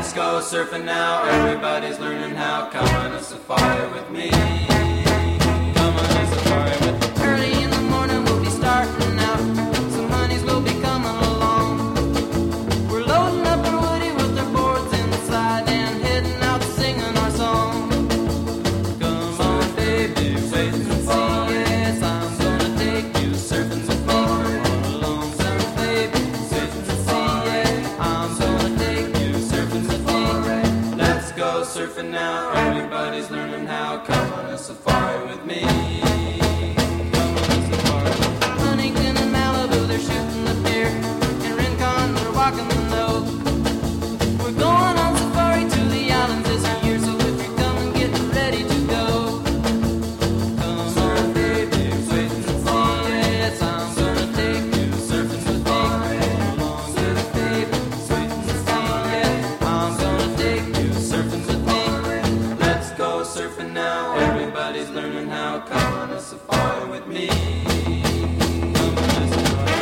Let's go surfing now, everybody's learning how. Come on a safari with me. Come on a safari with me. Early in the morning we'll be starting out. Some honeys will be coming along. We're loading up our woody with our boards inside and heading out singing our song. Come on baby, wait and see. Yes, I'm gonna take you surfing with me. Come on along, surf baby, wait and see. Yeah, I'm gonna take you surfing with me. Let's go surfing now, everybody's learning how. Come on a safari with me. Come on a safari with me. Huntington and Malibu, they're shooting the deer. In Rincon, they're walking the nose. We're going on safari to the islands this year, so if you're coming, get ready to go. Come on, baby, wait and see. Yes, I'm gonna take you surfing with me. Come along, surf, baby, wait and see. Yeah, I'm gonna take you surfing with me. Let's go surfing now. Everybody's learning how. Come on a safari with me. Come on a safari.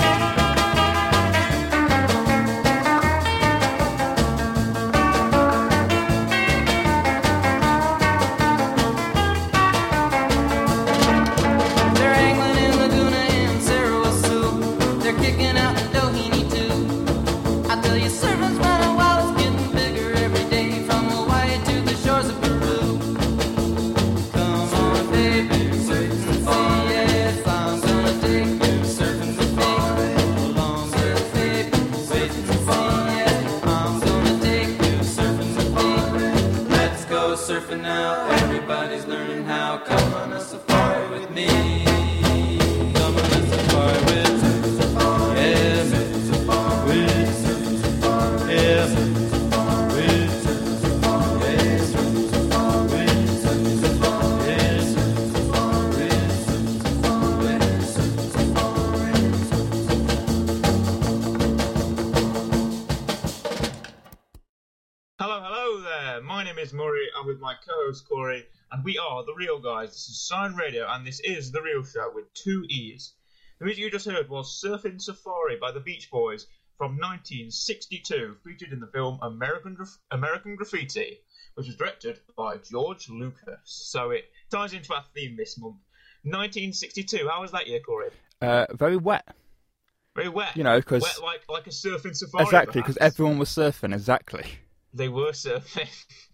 They're angling in Laguna and Sarawak. They're kicking out in Doheny too. I tell you, surfing's running wild, it's getting bigger every day, from Hawaii to the shores of Peru. Come on, baby, wait and see. Yes, I'm gonna take you surfing with me. Come along, surf, baby, wait and see. Yes, I'm gonna take you surfing with me. Let's go surfing now. Everybody's learning how. Come on a safari with me. Come on a safari with me. Yeah, Hello there. My name is Murray. I'm with my co-host Corey, and we are The Real Guys. This is Sign Radio, and this is The Real Show with 2 E's. The music you just heard was Surfing Safari by the Beach Boys from 1962, featured in the film American Graffiti, which was directed by George Lucas. So it ties into our theme this month. 1962, how was that year, Corey? Very wet. Very wet. You know, because Wet like a surfing safari. exactly, because perhaps. everyone was surfing. Exactly. They were surfing.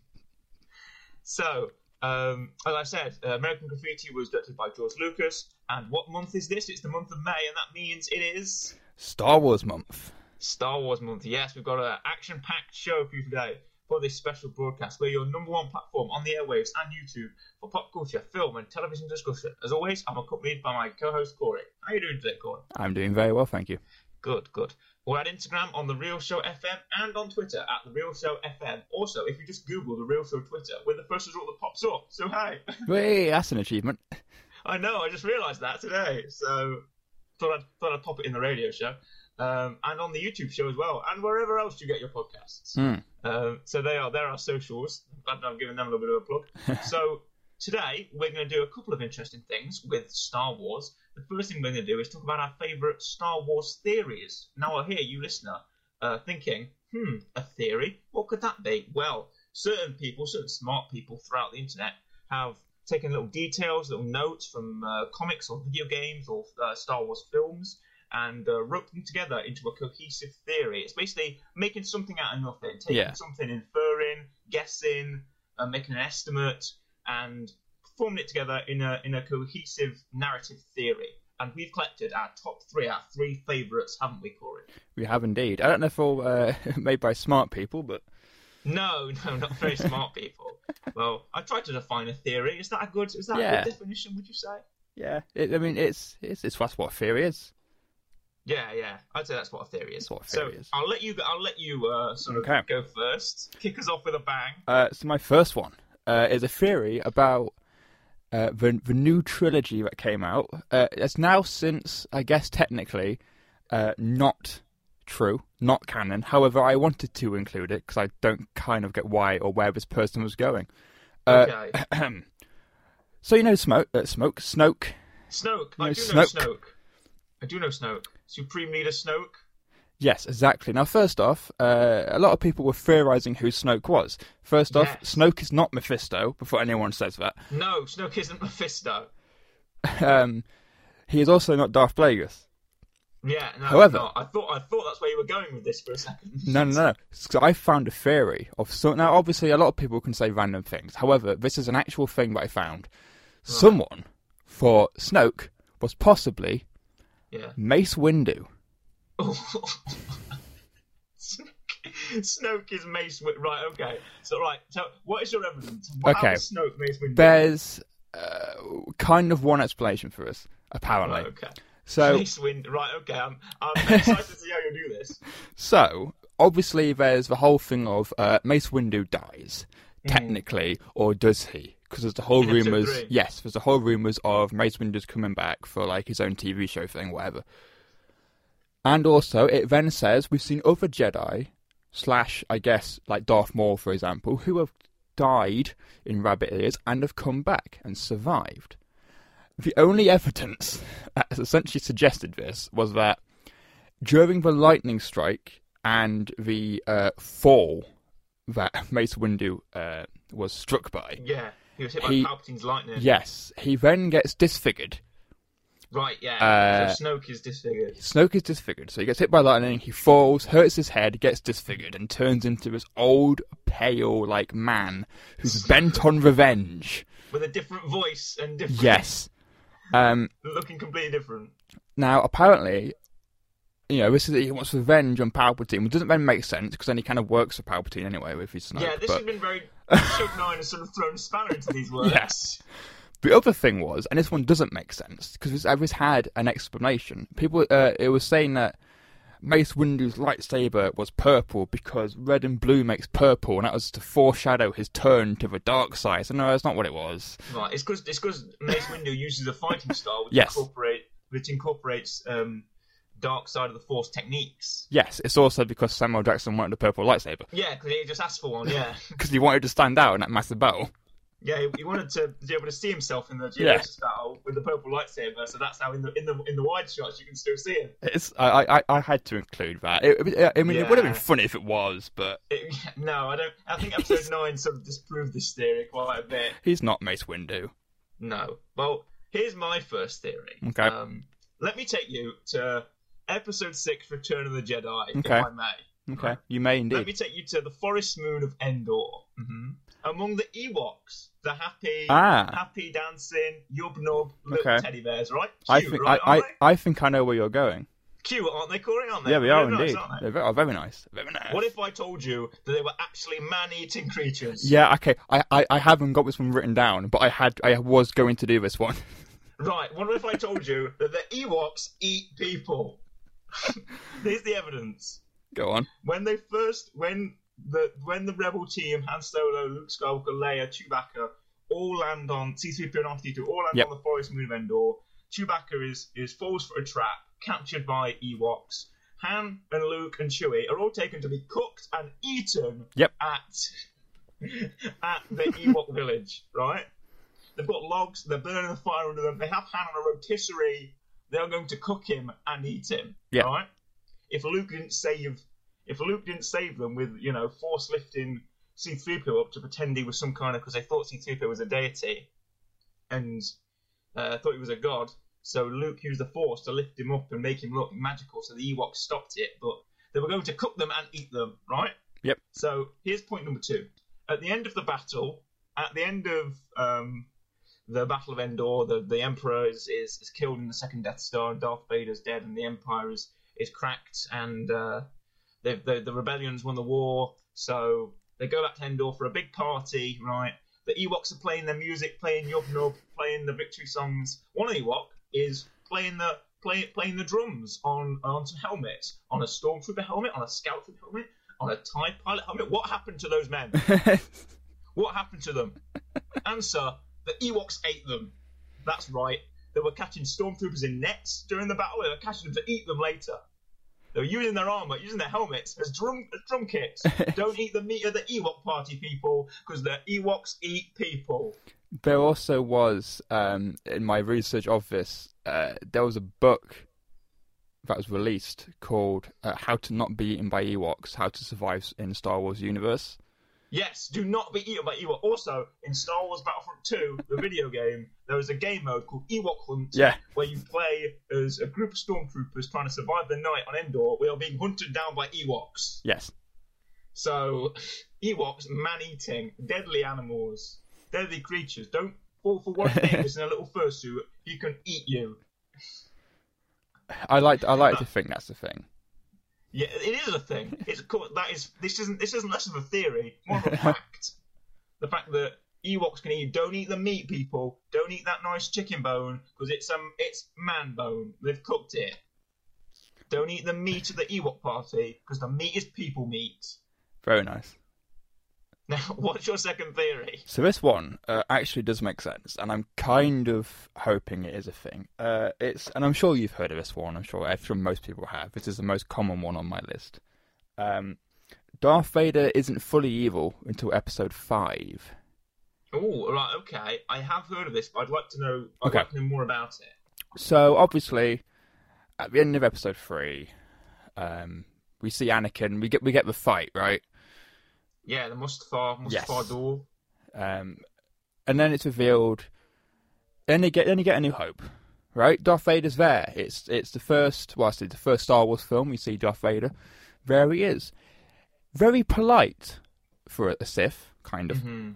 So, as I said, American Graffiti was directed by George Lucas. And what month is this? It's the month of May, and that means it is Star Wars month. Star Wars month. Yes, we've got an action-packed show for you today for this special broadcast. We're your number one platform on the airwaves and YouTube for pop culture, film, and television discussion. As always, I'm accompanied by my co-host Corey. How are you doing today, Corey? I'm doing very well, thank you. Good. We're at Instagram on The Real Show FM and on Twitter at The Real Show FM. Also, if you just Google The Real Show Twitter, we're the first result that pops up. So, hey. Wait, that's an achievement. I know, I just realised that today. So, thought I'd pop it in the radio show. And on the YouTube show as well. And wherever else you get your podcasts. So, they're our socials. I'm glad I've given them a little bit of a plug. So, today, we're going to do a couple of interesting things with Star Wars. The first thing we're going to do is talk about our favourite Star Wars theories. Now, I hear you, listener, thinking, a theory? What could that be? Well, certain smart people throughout the internet have taken little details, little notes from comics or video games or Star Wars films and roped them together into a cohesive theory. It's basically making something out of nothing, taking something, inferring, guessing, making an estimate, and forming it together in a cohesive narrative theory. And we've collected our top three favourites, haven't we, Corey? We have indeed. I don't know if all made by smart people, but... No, not very smart people. Well, I tried to define a theory. Is that a good definition, would you say? Yeah, that's what a theory is. Yeah, I'd say that's what a theory is. That's what a theory is. I'll let you go first. Kick us off with a bang. So my first one is a theory about the new trilogy that came out. It's now since, I guess technically, not true, not canon. However, I wanted to include it because I don't kind of get why or where this person was going. Okay. So you know Snoke. Snoke. I do know Snoke. Supreme Leader Snoke. Yes, exactly. Now, first off, a lot of people were theorising who Snoke was. First off, Yes. Snoke is not Mephisto, before anyone says that. No, Snoke isn't Mephisto. He is also not Darth Plagueis. Yeah, no, However- no, I thought that's where you were going with this for a second. No. So I found a theory of now. Obviously, a lot of people can say random things. However, this is an actual thing that I found. Someone thought Snoke was possibly Yeah. Mace Windu. Snoke is Mace Windu. Right, okay. So, what is your evidence? Okay. How is Snoke Mace Windu? There's kind of one explanation for us, apparently. Right, okay. So, Mace Windu. Right, okay. I'm excited to see how you do this. so obviously, there's the whole thing of Mace Windu dies, technically, or does he? Because there's the whole In episode rumours. 3. Yes, there's the whole rumours of Mace Windu's coming back for like his own TV show thing, whatever. And also, it then says we've seen other Jedi, / I guess, like Darth Maul, for example, who have died in rabbit ears and have come back and survived. The only evidence that has essentially suggested this was that during the lightning strike and the fall that Mace Windu was struck by, Yeah, he was hit by He- Palpatine's lightning. yes, he then gets disfigured. Right, yeah. So Snoke is disfigured. Snoke is disfigured, so he gets hit by lightning, he falls, hurts his head, gets disfigured, and turns into this old, pale, like, man who's bent on revenge. With a different voice and different... Yes. Looking completely different. Now, apparently, this is he wants revenge on Palpatine, which doesn't then make sense, because then he kind of works for Palpatine anyway with his Snoke. Yeah, this but has been very... Episode 9 has sort of thrown a spanner into these words. Yes. The other thing was, and this one doesn't make sense, because this had an explanation. People, it was saying that Mace Windu's lightsaber was purple because red and blue makes purple, and that was to foreshadow his turn to the dark side. So no, that's not what it was. Right, it's because Mace Windu uses a fighting style which Yes. incorporates dark side of the Force techniques. Yes, it's also because Samuel Jackson wanted a purple lightsaber, Yeah, because he just asked for one. Yeah, because he wanted to stand out in that massive battle. yeah, he wanted to be able to see himself in the Yeah. Geonosis battle with the purple lightsaber. So that's how in the wide shots you can still see him. I had to include that. It would have been Yeah. funny if it was, but No, I don't. I think episode 9 sort of disproved this theory quite a bit. he's not Mace Windu. No. Well, here's my first theory. Okay. Let me take you to episode 6, Return of the Jedi, Okay. if I may. Okay, you may Let me indeed. take you to the forest moon of Endor. Among the Ewoks, the happy dancing, yub-nub little Okay. teddy bears, right? I Cute, think right, aren't they? I think I know where you're going. Cute, aren't they, Corey? Aren't they? Yeah, they are Very nice, indeed. aren't they? They're very nice. Very nice. What if I told you that they were actually man-eating creatures? Yeah, okay. I haven't got this one written down, but I was going to do this one. Right, what if I told you that the Ewoks eat people? Here's the evidence. Go on. When the rebel team, Han Solo, Luke Skywalker, Leia, Chewbacca, all land on C-3PO and R2-D2, all land Yep. on the forest moon of Endor. Chewbacca is falls for a trap, captured by Ewoks. Han and Luke and Chewie are all taken to be cooked and eaten Yep. at the Ewok village, right? They've got logs, they're burning the fire under them, they have Han on a rotisserie, they're going to cook him and eat him, Yeah. right? If Luke didn't save them with, force lifting C-3PO up to pretend he was some kind of, because they thought C-3PO was a deity and thought he was a god, so Luke used the force to lift him up and make him look magical, so the Ewoks stopped it, but they were going to cook them and eat them, right? Yep. So here's point number 2. At the end of the battle, at the end of the Battle of Endor, the Emperor is killed in the second Death Star, and Darth Vader's dead, and the Empire is cracked, and the rebellion's won the war, so they go back to Endor for a big party, right? The Ewoks are playing their music, playing Yub Nub, playing the victory songs. One Ewok is playing the drums on some helmets, on a Stormtrooper helmet, on a Scout Troop helmet, on a TIE Pilot helmet. What happened to those men? What happened to them? Answer, the Ewoks ate them. That's right. They were catching Stormtroopers in nets during the battle. They were catching them to eat them later. They were using their armor, using their helmets as drum kits. Don't eat the meat of the Ewok party, people, because the Ewoks eat people. There also was, in my research of this, there was a book that was released called How to Not Be Eaten by Ewoks, How to Survive in Star Wars Universe. Yes, do not be eaten by Ewok. Also, in Star Wars Battlefront 2, the video game, there was a game mode called Ewok Hunt, where you play as a group of stormtroopers trying to survive the night on Endor, where you're being hunted down by Ewoks. Yes. So, Ewoks, man-eating, deadly animals, deadly creatures. Don't fall for one thing just in a little fursuit. He can eat you. I like to think that's the thing. Yeah, it is a thing. This isn't less of a theory, more of a fact. The fact that Ewoks can eat. Don't eat the meat, people. Don't eat that nice chicken bone because it's man bone. They've cooked it. Don't eat the meat of the Ewok party because the meat is people meat. Very nice. Now, what's your second theory? So this one actually does make sense, and I'm kind of hoping it is a thing. And I'm sure you've heard of this one. I'm sure most people have. This is the most common one on my list. Darth Vader isn't fully evil until Episode 5. Oh, right, okay. I have heard of this, but I'd like to know. I'd like to know more about it. So obviously, at the end of Episode 3, we see Anakin. We get the fight, right? Yeah, the Mustafar door. And then it's revealed. Then you get A New Hope, right? Darth Vader's there. It's the first. Well, it's the first Star Wars film. We see Darth Vader. There he is, very polite for a Sith, kind of. Mm-hmm.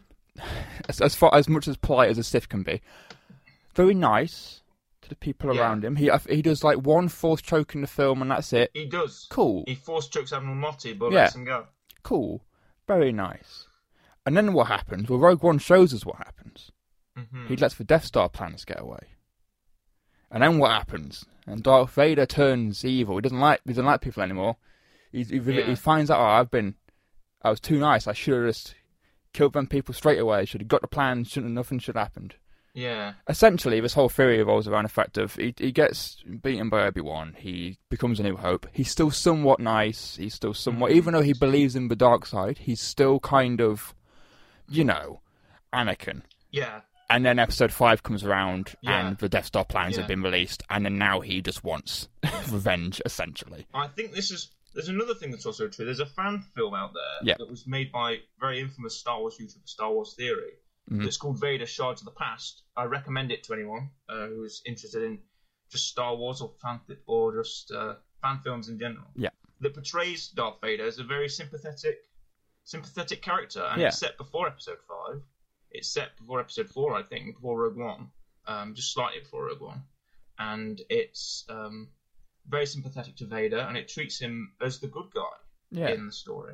As much as polite as a Sith can be. Very nice to the people around him. He does like one force choke in the film, and that's it. He does. Cool. He force chokes Admiral Motti, but lets him go. Cool. Very nice. And then what happens? Well, Rogue One shows us what happens. Mm-hmm. He lets the Death Star plans get away. And then what happens? And Darth Vader turns evil. He doesn't like people anymore. He finds out, I was too nice. I should have just killed them people straight away. Should have got the plan. Nothing should have happened. Yeah. Essentially, this whole theory revolves around the fact of he gets beaten by Obi-Wan. He becomes A New Hope. He's still somewhat nice. He's still somewhat... Even though he believes in the dark side, he's still kind of, Anakin. Yeah. And then Episode 5 comes around, and the Death Star plans have been released, and then now he just wants revenge, essentially. I think there's another thing that's also true. There's a fan film out there that was made by very infamous Star Wars YouTuber, Star Wars Theory. Mm-hmm. It's called Vader Shards of the Past. I recommend it to anyone who's interested in just Star Wars or just fan films in general. Yeah. That portrays Darth Vader as a very sympathetic character, and it's set before Episode 5. It's set before Episode 4, I think, before Rogue One, just slightly before Rogue One, and it's very sympathetic to Vader, and it treats him as the good guy in the story.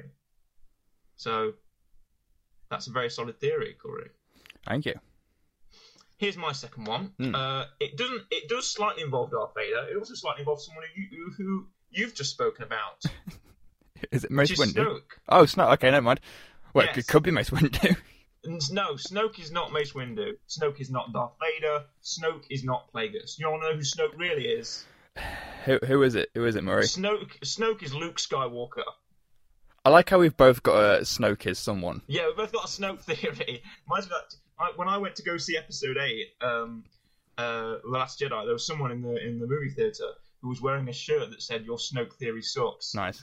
So that's a very solid theory, Corey. Thank you. Here's my second one. It does slightly involve Darth Vader. It also slightly involves someone who you've just spoken about. Is it Mace Windu? Snoke. Oh, Snoke. Okay, never mind. Well, it could be Mace Windu. No, Snoke is not Mace Windu. Snoke is not Darth Vader. Snoke is not Plagueis. You all know who Snoke really is. Who is it? Who is it, Murray? Snoke is Luke Skywalker. I like how we've both got a Snoke is someone. Yeah, we've both got a Snoke theory. When I went to go see Episode 8, The Last Jedi, there was someone in the movie theatre who was wearing a shirt that said, "Your Snoke theory sucks." Nice.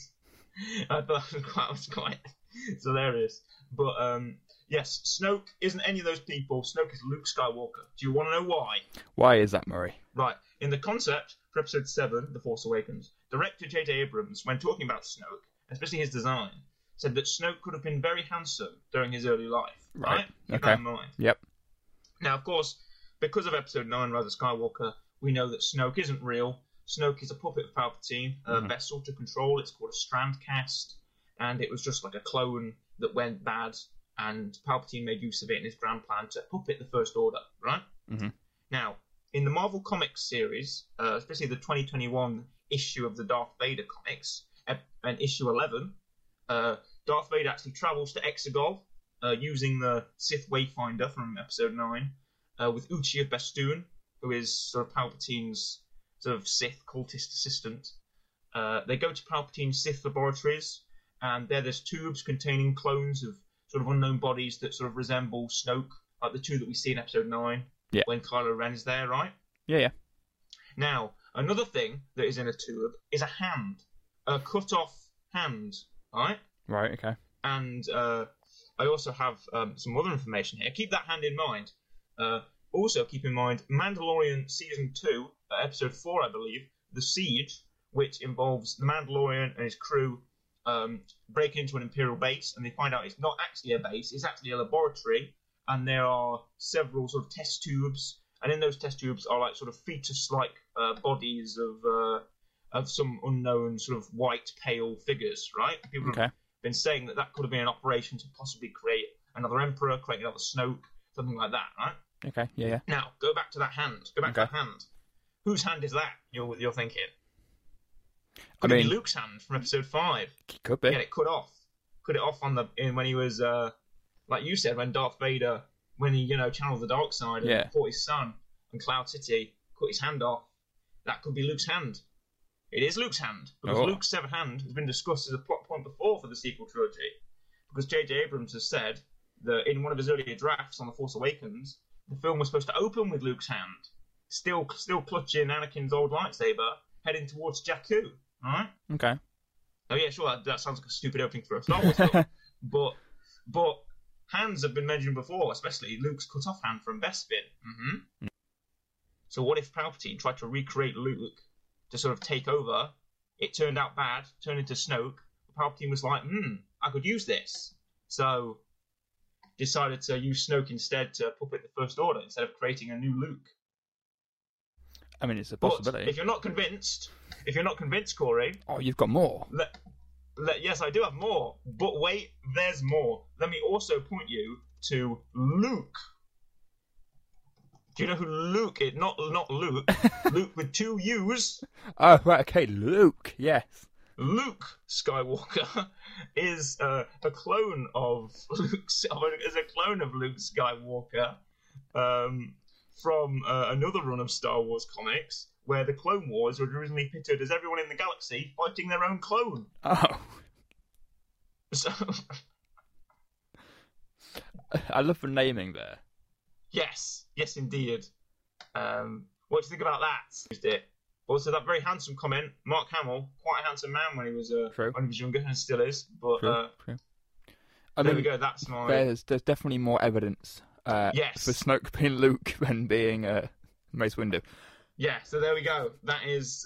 I thought that was quite hilarious. But yes, Snoke isn't any of those people. Snoke is Luke Skywalker. Do you want to know why? Why is that, Murray? Right. In the concept for Episode 7, The Force Awakens, director J.J. Abrams, when talking about Snoke, especially his design, said that Snoke could have been very handsome during his early life. Right? Keep that in mind. Yep. Now, of course, because of Episode 9, Rise of Skywalker, we know that Snoke isn't real. Snoke is a puppet of Palpatine, a vessel to control. It's called a Strand Cast, and it was just like a clone that went bad, and Palpatine made use of it in his grand plan to puppet the First Order, right? Mm-hmm. Now, in the Marvel Comics series, especially the 2021 issue of the Darth Vader comics, and issue 11, Darth Vader actually travels to Exegol using the Sith Wayfinder from Episode 9 with Uchi of Bestoon, who is sort of Palpatine's sort of Sith cultist assistant. They go to Palpatine's Sith laboratories, and there's tubes containing clones of sort of unknown bodies that sort of resemble Snoke, like the two that we see in Episode 9 when Kylo Ren is there, right? Yeah. Now, Another thing that is in a tube is a hand, a cut-off hand, right? Right, okay. And I also have some other information here. Keep that hand in mind. Also, keep in mind Mandalorian Season 2, Episode 4, I believe, The Siege, which involves the Mandalorian and his crew breaking into an Imperial base, and they find out it's not actually a base, it's actually a laboratory, and there are several sort of test tubes, and in those test tubes are like sort of fetus-like bodies of some unknown sort of white, pale figures, right? People have been saying that could have been an operation to possibly create another Emperor, create another Snoke, something like that, right? Okay, yeah. Now, go back to that hand. Go back to that hand. Whose hand is that, you're thinking? Could it be Luke's hand from Episode 5? Could be. Get it cut off. Cut it off when he was, like you said, when Darth Vader, when he, channeled the dark side and fought his son in Cloud City, cut his hand off. That could be Luke's hand. It is Luke's hand, because Luke's severed hand has been discussed as a plot point before for the sequel trilogy. Because J.J. Abrams has said that in one of his earlier drafts on The Force Awakens, the film was supposed to open with Luke's hand, still clutching Anakin's old lightsaber, heading towards Jakku. Alright? Okay. Oh yeah, sure, that sounds like a stupid opening for a Star Wars film. But hands have been mentioned before, especially Luke's cut-off hand from Bespin. Mm-hmm. So what if Palpatine tried to recreate Luke to sort of take over? It turned out bad, turned into Snoke. Palpatine was like, I could use this. So decided to use Snoke instead to puppet the First Order instead of creating a new Luke. I mean, it's a possibility. But if you're not convinced, Corey... Oh, you've got more. Yes, I do have more. But wait, there's more. Let me also point you to Luke. Do you know who Luke is? Not Luke. Luke with two U's. Oh, right, okay, Luke, yes. Luke Skywalker is a clone of Luke Skywalker from another run of Star Wars comics, where the Clone Wars were originally pitted as everyone in the galaxy fighting their own clone. Oh. So... I love the naming there. Yes, indeed. What do you think about that? Also, that very handsome comment, Mark Hamill, quite a handsome man when he was younger, and still is. But True. There we go. That's my. There's definitely more evidence. For Snoke being Luke than being Mace Windu. Yeah. So there we go. That is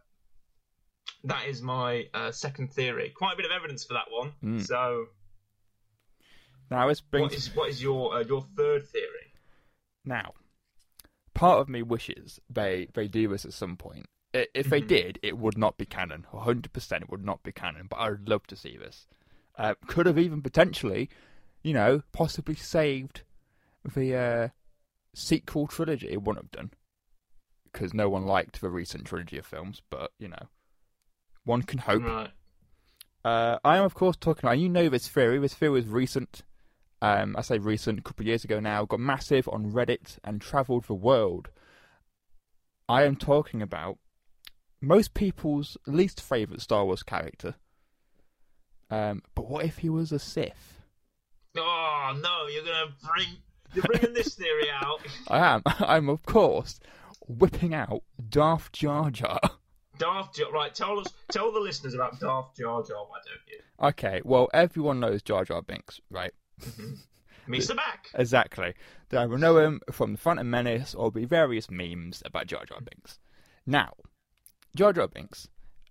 my second theory. Quite a bit of evidence for that one. So. Now what is your third theory? Now, part of me wishes they do this at some point. If they did, it would not be canon. 100% it would not be canon, but I would love to see this. Could have even potentially, possibly saved the sequel trilogy. It wouldn't have done, because no one liked the recent trilogy of films, but, one can hope. Right. I am, of course, talking about, this theory. This theory was recent. I say recent, a couple of years ago now, got massive on Reddit and travelled the world. I am talking about most people's least favourite Star Wars character. But what if he was a Sith? Oh no, you're bringing this theory out. I am. I'm, of course, whipping out Darth Jar Jar. Right, tell the listeners about Darth Jar Jar, why don't you? Okay, well, everyone knows Jar Jar Binks, right? Mr. Back. Exactly. They will know him from The Phantom Menace, or be various memes about Jar Jar Binks. Now, Jar Jar Binks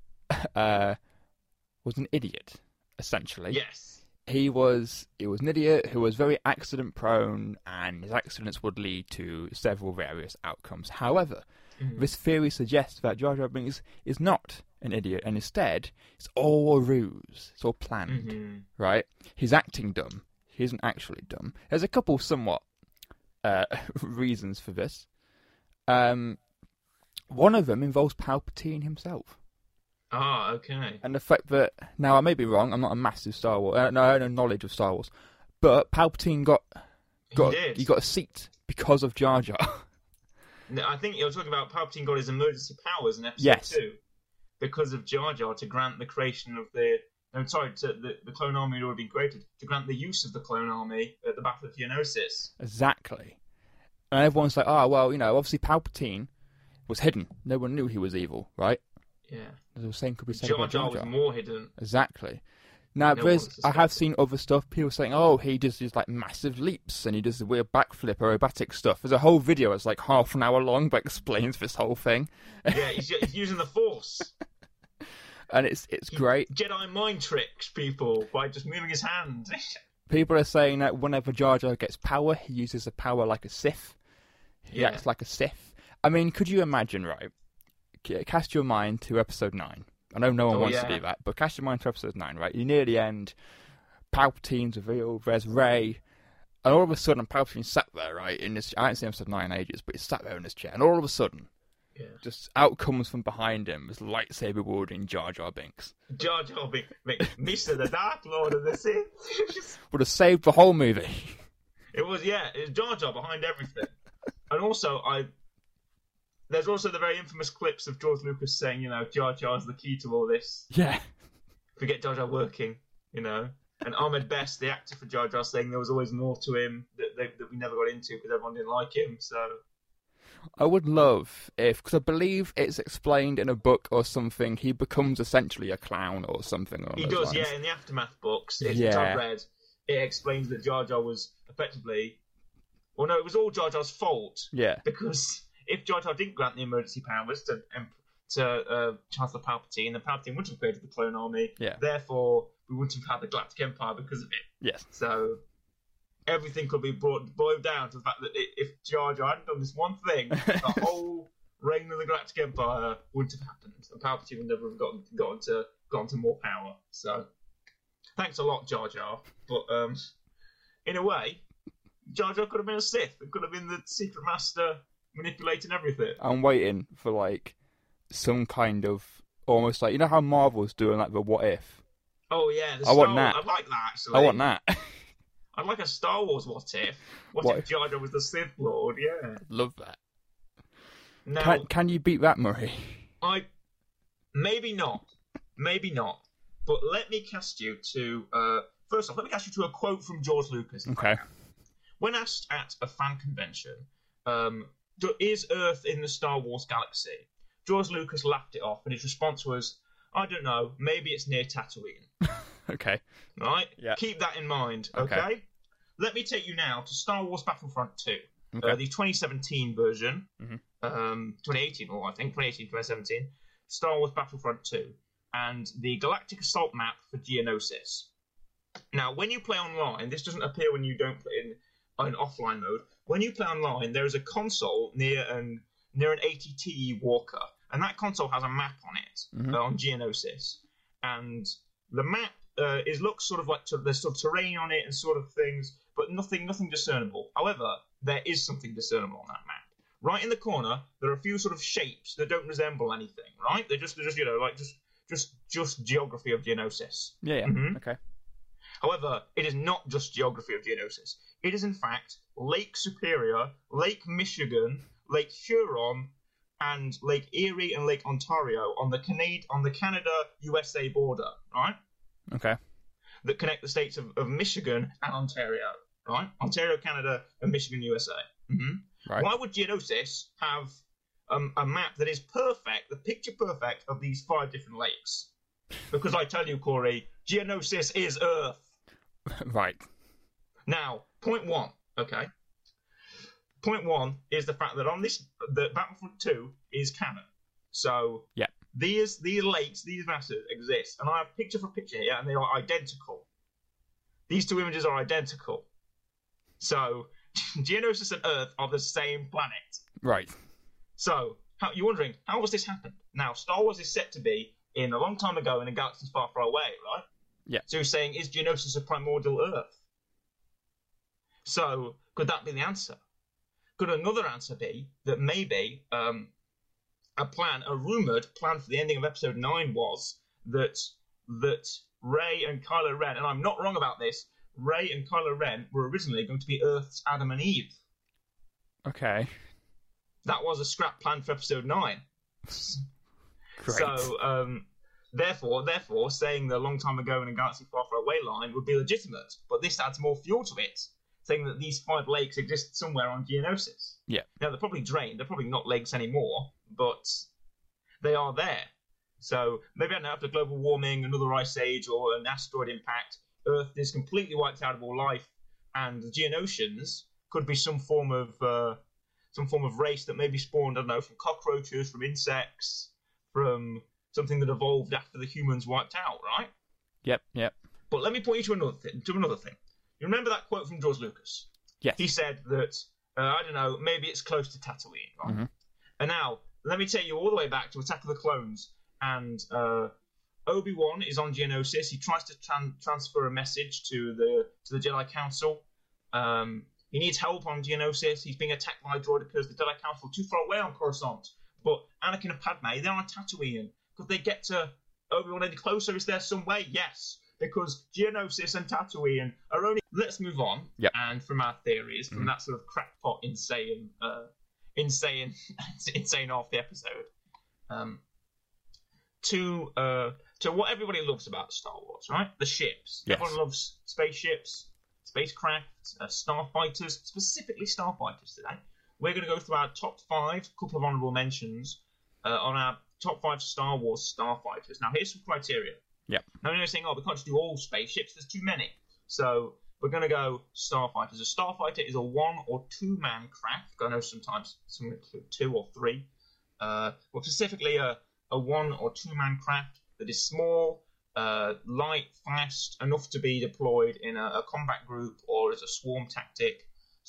was an idiot, essentially. Yes. He was an idiot who was very accident prone, and his accidents would lead to several various outcomes. However, this theory suggests that Jar Jar Binks is not an idiot, and instead it's all a ruse. It's all planned, right? He's acting dumb. He isn't actually dumb. There's a couple somewhat reasons for this. One of them involves Palpatine himself. Ah, okay. And the fact that, now I may be wrong, I'm not a massive Star Wars, I have no knowledge of Star Wars, but Palpatine got a seat because of Jar Jar. No, I think you're talking about Palpatine got his emergency powers in episode 2 because of Jar Jar to grant the creation of the clone army had already been created, to grant the use of the clone army at the Battle of Geonosis. Exactly. And everyone's like, obviously Palpatine was hidden. No one knew he was evil, right? Yeah. The same could be said Jar about Jar Jar was Jar. more hidden. Exactly. Now, No one I have suspected. seen other stuff. People saying, "Oh, he does these like massive leaps and he does the weird backflip aerobatic stuff." There's a whole video that's like half an hour long that explains this whole thing, Yeah, he's using the Force. and it's great. Jedi mind tricks people by just moving his hand. People are saying that whenever Jar Jar gets power, he uses the power like a Sith. He Yeah. acts like a Sith. I mean, could you imagine, right? Cast your mind to Episode 9. I know no one wants to yeah. do that, but cast your mind to Episode 9, right? You're near the end. Palpatine's revealed. There's Rey. And all of a sudden, Palpatine sat there, right? I haven't seen Episode 9 in ages, but he's sat there in his chair. And all of a sudden, Yeah. just out comes from behind him this lightsaber wielding Jar Jar Binks. Jar Jar Mr. the Dark Lord of the Sith. Would have saved the whole movie. It was Jar Jar behind everything. And also, there's also the very infamous clips of George Lucas saying, Jar Jar's the key to all this. Yeah. Forget Jar Jar working, And Ahmed Best, the actor for Jar Jar, saying there was always more to him that we never got into because everyone didn't like him. So I would love because I believe it's explained in a book or something, he becomes essentially a clown or something. he does, yeah. In the Aftermath books, which I've read, it explains that Jar Jar was effectively, well, no, it was all Jar Jar's fault. Yeah. Because if Jar Jar didn't grant the emergency powers to Chancellor Palpatine, then Palpatine wouldn't have created the clone army. Yeah. Therefore, we wouldn't have had the Galactic Empire because of it. Yes. So everything could be boiled down to the fact that if Jar Jar hadn't done this one thing, the whole reign of the Galactic Empire wouldn't have happened, and Palpatine would never have gotten to more power. So, thanks a lot, Jar Jar. But in a way, Jar Jar could have been a Sith. It could have been the secret master manipulating everything. I'm waiting for like some kind of almost like, you know how Marvel's doing like the What If? Oh yeah, I want that. I'd like that actually. I want that. I'd like a Star Wars What If. What If Jar Jar was the Sith Lord? Yeah. Love that. Now, Can you beat that, Murray? Maybe not. But let me cast you to first off. Let me cast you to a quote from George Lucas. Okay. When asked at a fan convention, is Earth in the Star Wars galaxy? George Lucas laughed it off, and his response was, "I don't know. Maybe it's near Tatooine." Okay. Right? Yeah. Keep that in mind. Okay. Okay. Let me take you now to Star Wars Battlefront 2, Okay. the 2017 version. Mhm. 2018, or I think 2018, 2017. Star Wars Battlefront 2, and the Galactic Assault map for Geonosis. Now, when you play online, this doesn't appear when you don't play in offline mode. When you play online, there is a console near an ATT walker, and that console has a map on it on Geonosis, and the map looks sort of like there's sort of terrain on it and sort of things, but nothing discernible. However, there is something discernible on that map. Right in the corner, there are a few sort of shapes that don't resemble anything. Right? They're just just geography of Geonosis. Yeah. Mhm. Okay. However, it is not just geography of Geonosis. It is in fact Lake Superior, Lake Michigan, Lake Huron, and Lake Erie and Lake Ontario on the Canada-USA border, right? Okay. That connect the states of Michigan and Ontario, right? Ontario, Canada, and Michigan, USA. Mm-hmm. Right. Why would Geonosis have a map that is perfect, the picture perfect of these 5 different lakes? Because I tell you, Corey, Geonosis is Earth. Right. Now, point 1, okay? Point 1 is the fact that the Battlefront 2 is canon. So, Yeah. these lakes, these masses exist, and I have picture for picture here, and they are identical. These 2 images are identical. So, Geonosis and Earth are the same planet. Right. So, you're wondering, how was this happened? Now, Star Wars is set to be in a long time ago in a galaxy far, far away, right? Yeah. So you're saying, is Geonosis a primordial Earth? So, could that be the answer? Could another answer be that maybe a rumoured plan for the ending of Episode 9 was that Rey and Kylo Ren, and I'm not wrong about this, Rey and Kylo Ren were originally going to be Earth's Adam and Eve. Okay. That was a scrap plan for Episode 9. Great. So, therefore, saying the long time ago in a galaxy far, far away line would be legitimate. But this adds more fuel to it, saying that these 5 lakes exist somewhere on Geonosis. Yeah. Now, they're probably drained. They're probably not lakes anymore. but they are there. So maybe, I don't know, after global warming, another ice age, or an asteroid impact, Earth is completely wiped out of all life, and the Geonosians could be some form of race that maybe spawned, I don't know, from cockroaches, from insects, from something that evolved after the humans wiped out, right? Yep. But let me point you to another thing. You remember that quote from George Lucas? Yes. He said that, I don't know, maybe it's close to Tatooine, right? Mm-hmm. And now, let me take you all the way back to Attack of the Clones, and Obi-Wan is on Geonosis. He tries to transfer a message to the Jedi Council. He needs help on Geonosis. He's being attacked by droidicas. The Jedi Council are too far away on Coruscant. But Anakin and Padme, they're on Tatooine. Could they get to Obi-Wan any closer? Is there some way? Yes. Because Geonosis and Tatooine are only... Let's move on. Yep. And from our theories, from that sort of crackpot insane off the episode, to what everybody loves about Star Wars, right? The ships. Yes. Everyone loves spaceships, spacecraft, starfighters, specifically starfighters today. We're going to go through our top 5, couple of honourable mentions, on our top 5 Star Wars starfighters. Now, here's some criteria. Yep. Now, you're saying, we can't just do all spaceships. There's too many. So we're going to go starfighters. A starfighter is a 1 or 2 man craft. I know sometimes some include 2 or 3. But specifically a 1 or 2 man craft that is small, light, fast, enough to be deployed in a combat group or as a swarm tactic.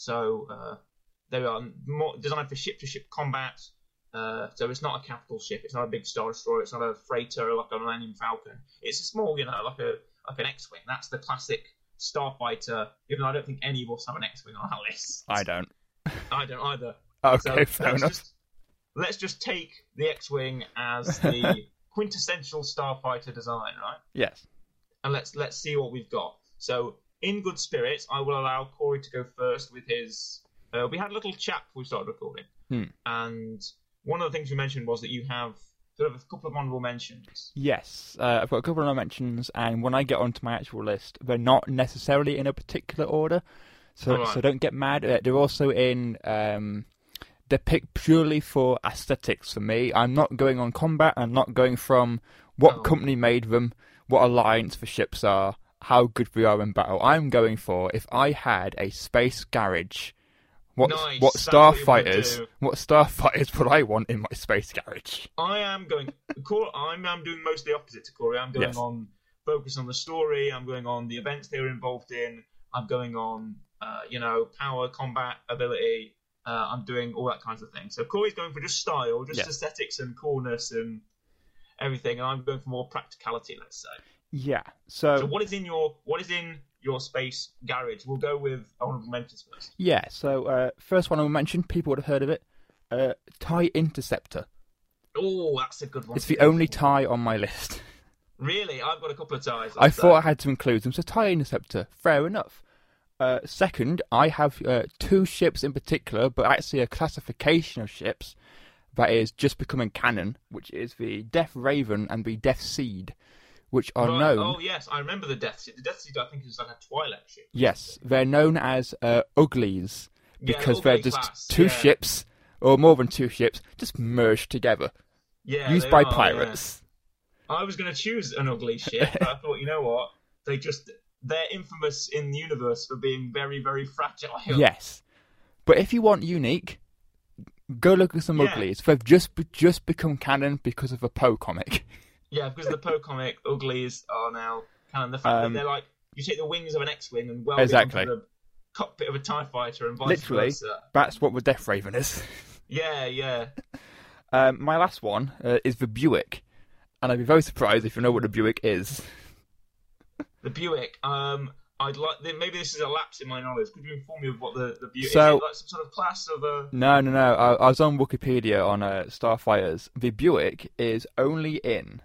So they are more designed for ship-to-ship combat. So it's not a capital ship. It's not a big Star Destroyer. It's not a freighter like a Millennium Falcon. It's a small, like an X-wing. That's the classic starfighter. Even though I don't think any of us have an X-wing on our list. I don't. I don't either. Okay, fair enough. Let's just take the X-wing as the quintessential starfighter design, right? Yes. And let's see what we've got. So, in good spirits, I will allow Corey to go first with his... we had a little chat before we started recording. And one of the things you mentioned was that you have sort of a couple of honourable mentions. Yes, I've got a couple of honourable mentions, and when I get onto my actual list, they're not necessarily in a particular order, so don't get mad. They're also in... they're picked purely for aesthetics for me. I'm not going on combat. I'm not going from what company made them, what alliance the ships are, how good we are in battle. I'm going for, if I had a space garage... What starfighters would I want in my space garage? I'm doing most the opposite to Corey. I'm going on focus on the story. I'm going on the events they were involved in. I'm going on power, combat, ability. I'm doing all that kinds of things. So Corey's going for just style, just aesthetics and coolness and everything, and I'm going for more practicality, let's say. Yeah. So what is in your space garage? We'll go with honourable mentions first. Yeah, so first one I will mention, people would have heard of it, TIE Interceptor. Oh, that's a good one. It's the only TIE on my list. Really? I've got a couple of TIEs. I thought I had to include them, so TIE Interceptor, fair enough. Second, I have 2 ships in particular, but actually a classification of ships that is just becoming canon, which is the Death Raven and the Death Seed, which are known... Oh, yes, I remember the Death Seed. The Death Seed, I think, is like a Twilight ship. Yes, they're known as Uglies, because they're just 2 ships, or more than 2 ships, just merged together. Yeah, used by pirates. Yeah. I was going to choose an Ugly ship, but I thought, you know what? They're infamous in the universe for being very, very fragile. Yes. But if you want unique, go look at some Uglies. They've just become canon because of a Poe comic. Yeah, because of the Poe comic, Uglies are now canon. The fact that they're like, you take the wings of an X-Wing and weld it onto the cockpit of a TIE fighter and vice versa. That's what the Death Raven is. Yeah. My last one is the Buick. And I'd be very surprised if you know what the Buick is. The Buick. I'd like. Maybe this is a lapse in my knowledge. Could you inform me of what the Buick is? It like some sort of class of a? No. I was on Wikipedia on Starfighters. The Buick is only in.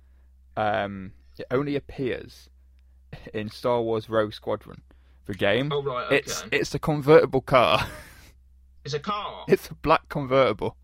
It only appears in Star Wars Rogue Squadron, the game. Oh right. Okay. It's a convertible car. It's a car. It's a black convertible.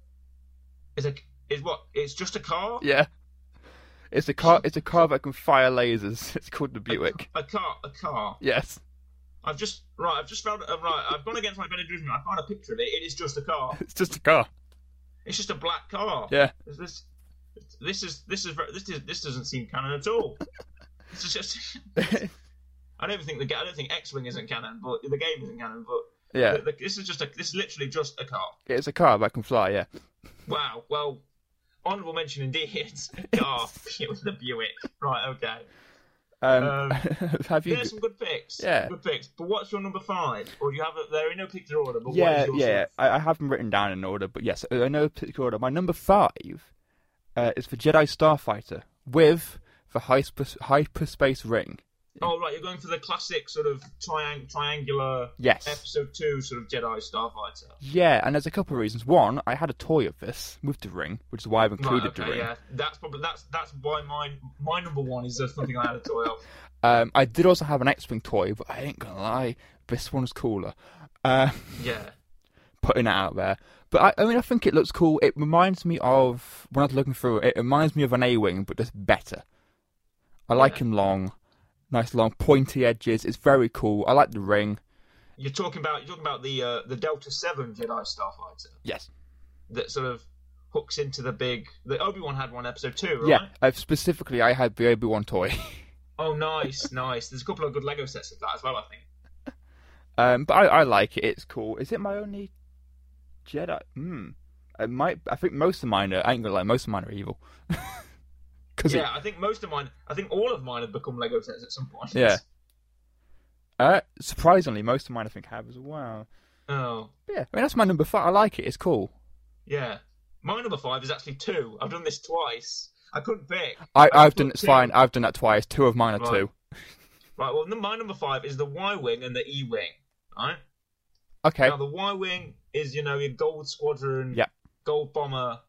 It's just a car. Yeah. It's a car. It's a car that can fire lasers. It's called the Buick. A car. Yes. I've just found. I've gone against my better judgment. I found a picture of it. It is just a car. It's just a car. It's just a black car. Yeah. This doesn't seem canon at all. This is just. I don't think X-Wing isn't canon, but the game isn't canon. But Yeah. This is literally just a car. It's a car that can fly. Yeah. Wow. Well, honourable mention indeed. It's a car. It was the Buick. Right. Okay. Have you? There's some good picks. Yeah. Good picks. But what's your number 5? Or do you have it there in no particular order? But Yeah, what is your yeah. I have them written down in order, but yes, I know particular order. My number 5 is for Jedi Starfighter with the hyperspace ring. Oh, right, you're going for the classic sort of triangular Yes. episode 2 sort of Jedi Starfighter. Yeah, and there's a couple of reasons. One, I had a toy of this with the ring, which is why I've included the ring. Yeah, that's why my number 1 is something I had a toy of. I did also have an X-Wing toy, but I ain't gonna lie, this one's cooler. Yeah. Putting it out there. But I think it looks cool. It reminds me of, when I was looking through it reminds me of an A-Wing, but just better. I like him long. Nice long pointy edges. It's very cool. I like the ring. You're talking about the Delta 7 Jedi Starfighter. Yes. That sort of hooks into the big. The Obi-Wan had one episode 2, right? Yeah. Specifically, I had the Obi-Wan toy. Oh, nice. There's a couple of good Lego sets of that as well, I think. But I like it. It's cool. Is it my only Jedi? I think most of mine are. I ain't gonna lie. Most of mine are evil. Yeah, I think all of mine have become Lego sets at some point. Yeah. Surprisingly, most of mine I think have as well. Oh. But yeah, I mean that's my number 5. I like it. It's cool. Yeah. My number 5 is actually 2. I've done this twice. I couldn't pick. I've done it's fine. I've done that twice. 2 of mine are 2. Right. Well, my number 5 is the Y-wing and the E-wing. Right. Okay. Now the Y-wing is your Gold Squadron. Yeah. Gold Bomber.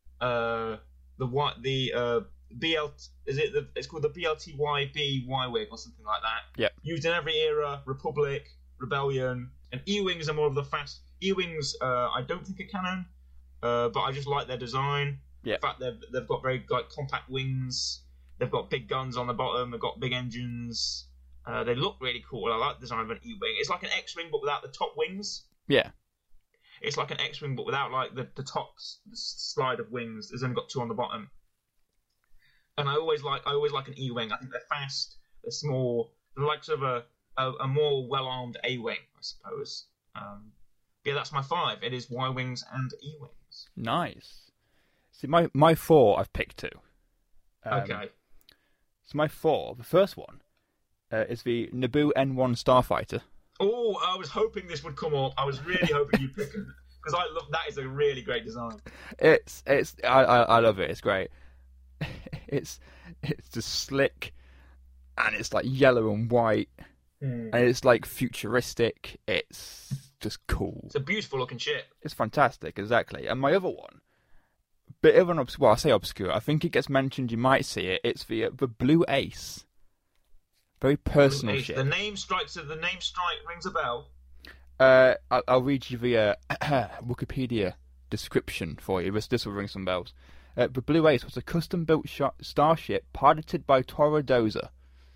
It's called the BLTYB Y-wing or something like that. Yeah. Used in every era, Republic, Rebellion, and E-wings are more of the fast. E-wings, I don't think are canon, but I just like their design. Yeah. In fact, they've got very compact wings. They've got big guns on the bottom. They've got big engines. They look really cool. I like the design of an E-wing. It's like an X-wing but without the top wings. Yeah. It's like an X-wing but without like the top slide of wings. There's only got 2 on the bottom. And I always like an E-wing. I think they're fast, they're small, they're like sort of a more well-armed A-wing, I suppose. Yeah, that's my 5. It is Y-wings and E-wings. Nice. See, my 4 I've picked 2. Okay. So my 4, the first one, is the Naboo N1 Starfighter. Oh, I was hoping this would come up. I was really hoping you'd pick it because that is a really great design. I love it. It's great. It's just slick, and it's like yellow and white, and it's like futuristic. It's just cool. It's a beautiful looking ship. It's fantastic, exactly. And my other one, bit of an obscure. Well, I say obscure. I think it gets mentioned. You might see it. It's the Blue Ace. Very personal ship. The name rings a bell. I'll read you the Wikipedia description for you. This will ring some bells. The Blue Ace was a custom-built starship piloted by Toro Doza.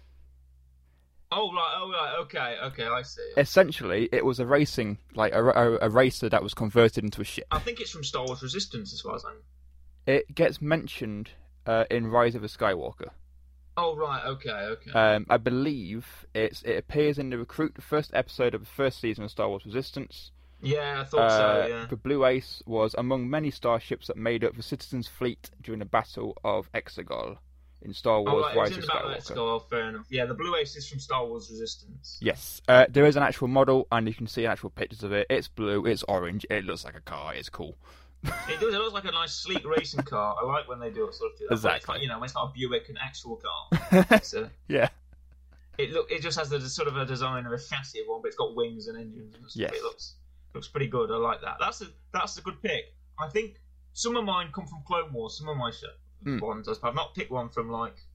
Oh right, okay, I see. Essentially, it was a racing, like a racer that was converted into a ship. I think it's from Star Wars Resistance, as far as I know. It gets mentioned in Rise of the Skywalker. Oh right, okay. I believe it appears in the first episode of the first season of Star Wars Resistance. Yeah, I thought so, yeah. The Blue Ace was among many starships that made up the Citizens' fleet during the Battle of Exegol in Star Wars Rise of Skywalker. Fair enough. Yeah, the Blue Ace is from Star Wars Resistance. Yes. There is an actual model, and you can see actual pictures of it. It's blue, it's orange, it looks like a car, it's cool. It does. It looks like a nice, sleek racing car. I like when they do sort of do that. Exactly. When it's not a Buick, an actual car. So, yeah. It just has the sort of a design of a chassis one, but it's got wings and engines and stuff. Yes. It looks pretty good. I like that. That's a good pick. I think some of mine come from Clone Wars. Some of my ones. I've not picked one from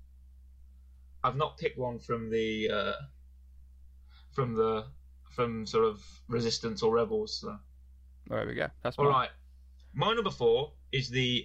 from sort of Resistance or Rebels. So. There we go. That's all right. My number 4 is the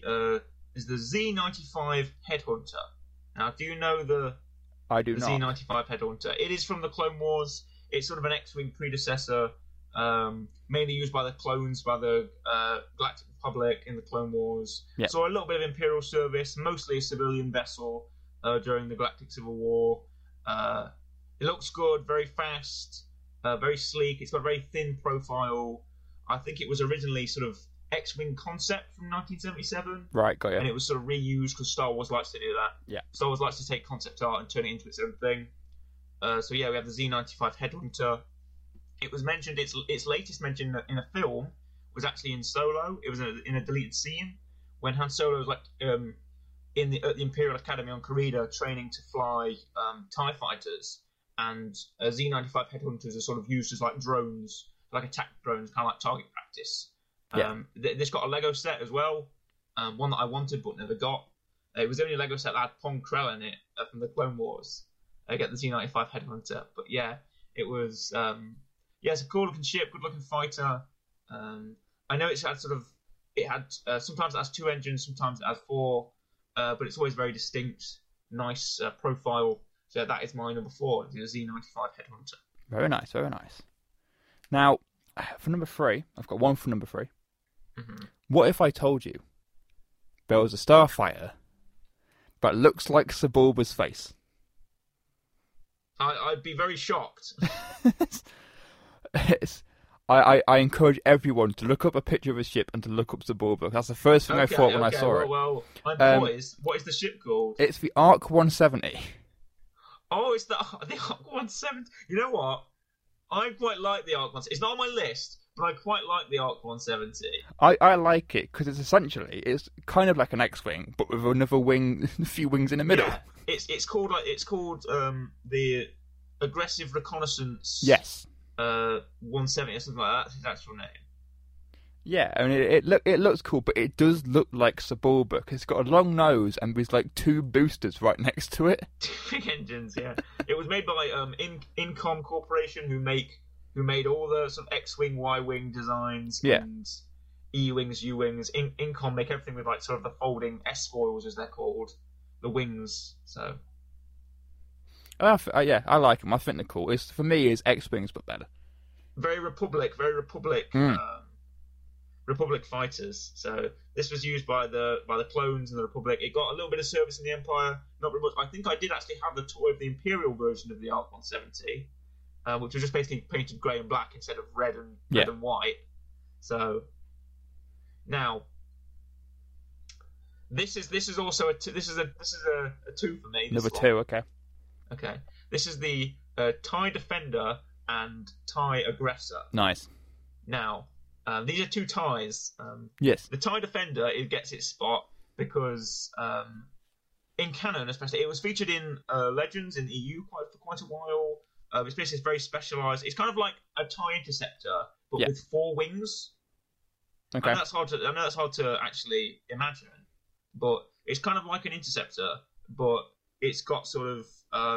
Z95 Headhunter. Now, do you know the Z95 Headhunter? It is from the Clone Wars. It's sort of an X-wing predecessor, mainly used by the clones, by the Galactic Republic in the Clone Wars. Yep. Saw a little bit of Imperial service, mostly a civilian vessel during the Galactic Civil War. It looks good, very fast, very sleek. It's got a very thin profile. I think it was originally sort of X-Wing concept from 1977. Right, got you. And it was sort of reused because Star Wars likes to do that. Yeah. Star Wars likes to take concept art and turn it into its own thing. So yeah, we have the Z-95 Headhunter. It was mentioned, its latest mention in a film was actually in Solo. It was in a deleted scene when Han Solo was like at the Imperial Academy on Karida training to fly TIE fighters, and Z-95 Headhunters are sort of used as like drones, like attack drones, kind of like target practice. This got a Lego set as well, one that I wanted but never got. It was the only Lego set that had Pong Krell in it from the Clone Wars. I get the Z-95 Headhunter, but yeah, it was it's a cool looking ship, good looking fighter. I know it had sometimes it has 2 engines, sometimes it has 4, but it's always very distinct, nice profile. So that is my number 4, the Z-95 Headhunter. Very nice, very nice. Now, for number 3, I've got one for number 3. Mm-hmm. What if I told you there was a starfighter but looks like Sebulba's face? I'd be very shocked. I encourage everyone to look up a picture of a ship and to look up Sebulba. That's the first thing I thought when I saw it. Well, what is the ship called? It's the Arc 170. Oh, it's the Arc 170. You know what? I quite like the Arc 170. It's not on my list, but I quite like the Arc 170. I like it because it's kind of like an X-wing, but with another wing, a few wings in the middle. Yeah, it's called the Aggressive Reconnaissance. Yes. 170 or something like that. That's his actual name. Yeah, I mean it looks cool, but it does look like Sebulba because it's got a long nose and there's like 2 boosters right next to it. 2 big engines, yeah. It was made by Incom Corporation, who made all the sort of X-wing, Y-wing designs, and E-wings, U-wings. Incom make everything with like sort of the folding S-foils, as they're called, the wings. So. I like them. I think they're cool. For me, it's X-wings but better. Very Republic. Republic fighters. So this was used by the clones in the Republic. It got a little bit of service in the Empire, not very much. I think I did actually have the toy of the Imperial version of the Arc 170, which was just basically painted grey and black instead of red and white. So now this is also a 2 for me. Number 2, okay. Okay, this is the TIE Defender and TIE Aggressor. Nice. Now. These are 2 TIEs. Yes. The TIE Defender, it gets its spot because in canon, especially, it was featured in Legends in the EU for quite a while. It's very specialised. It's kind of like a TIE Interceptor, but with 4 wings. Okay. I know that's hard to actually imagine, but it's kind of like an Interceptor, but it's got sort of